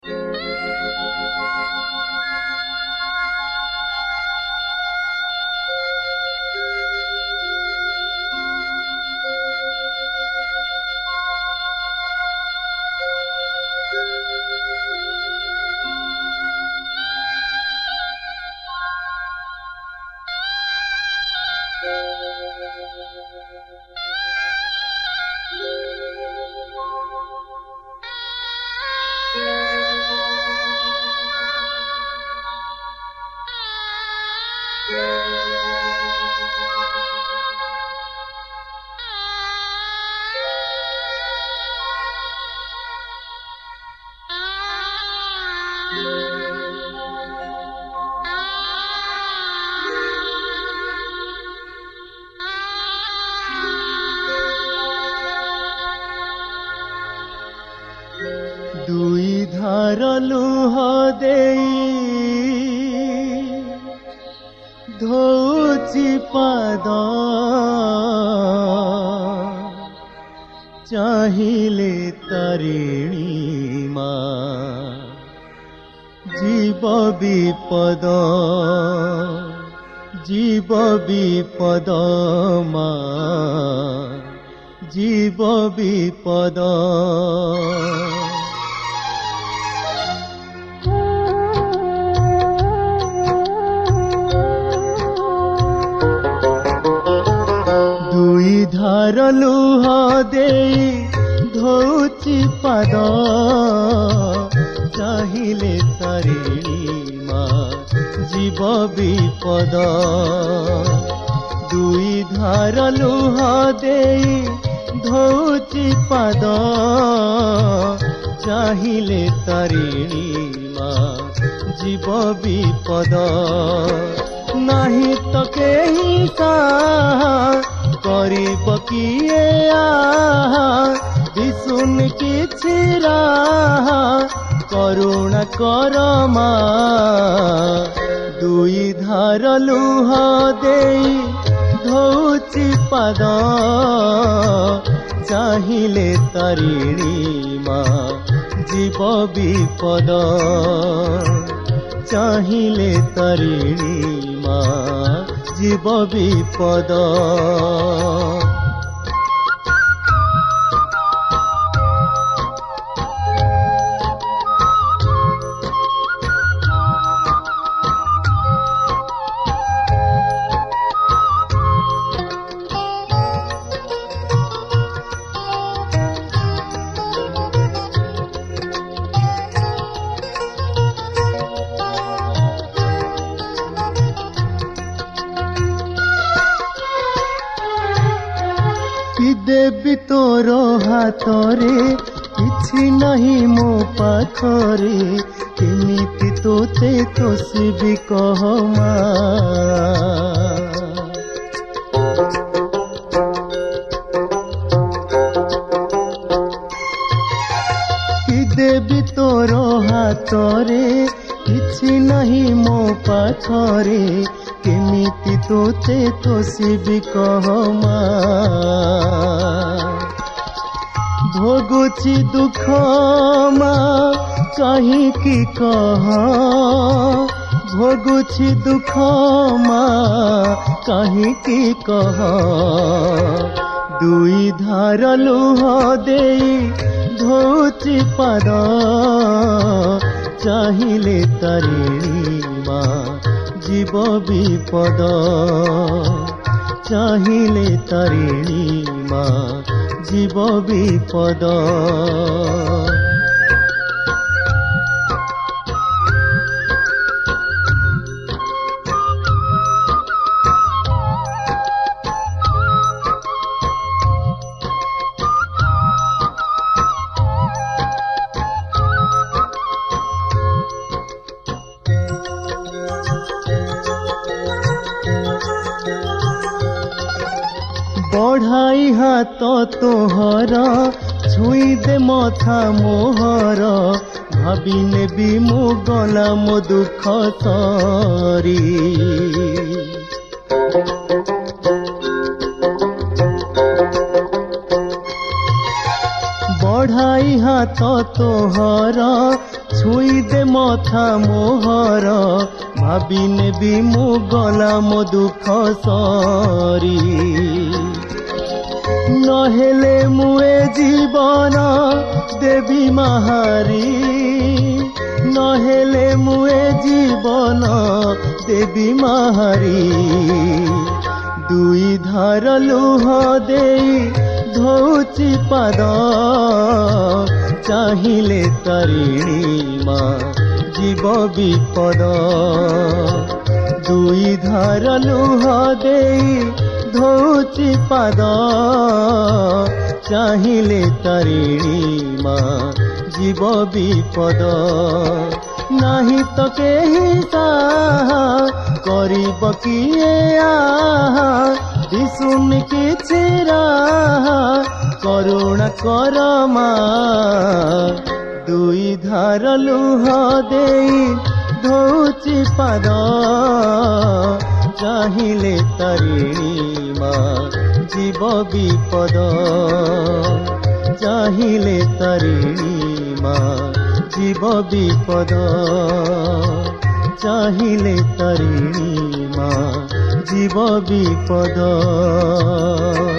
दुई धार लुह देई धोची पाद चाहिले तारिणी मा जीव विपद मा जीव विपद दुई धार लुह देई धोची पाद चाहिले तारिणी मा जीव विपद दुई धार लुह देई धोची पाद चाहिले तारिणी मा जीव विपद नाही तो केही करिब किए दिसुन किछि करुणा करमा दुई धार लुह देई धोची पाद चाहिले तारिणी मा जीव विपद चाहिले तारिणी मा जीव विपद देवी तोर हाथरे किछि नहीं मो पाखरे केमिति तोते तोसिबि कह मा देवी तोर हाथरे किछि नहीं मो पाखरे केमिति तोते तोसिबि कह मा भोगुछि दुख मा कहीं की कह भोगुछि दुख मा कहीं की कह दुई धार लुह देई धोची पाद चाहिले तारिणी मा जीव विपद चाहिले तारिणी मा जीव विपद बढ़ाई हाथ तोहर छुई दे मथा मोहर भाभी नेबी मो गला मो दुख तरी बढ़ाई हाथ हाथ तोहर छुई दे मथा मोहर भाभी नेबी मु गला मो दुख सरी नहेले मुए जीवन देवी महारी नहेले मुए जीवन देवी महारी दुई धार लुह देई धोची पाद चाहिले तारिणी माँ जीव विपद दुई धार लुह देई धोची पाद चाहिले तारिणी माँ जीव विपद नाही तो केही साहा करिब किए आहा दिसुन किछि राहा करुणा कर माँ दुई धार लुह देई धोची पाद चाहिले तारिणी माँ जीव विपद चाहिले तारिणी माँ जीव विपद चाहिले तारिणी माँ जीव विपद।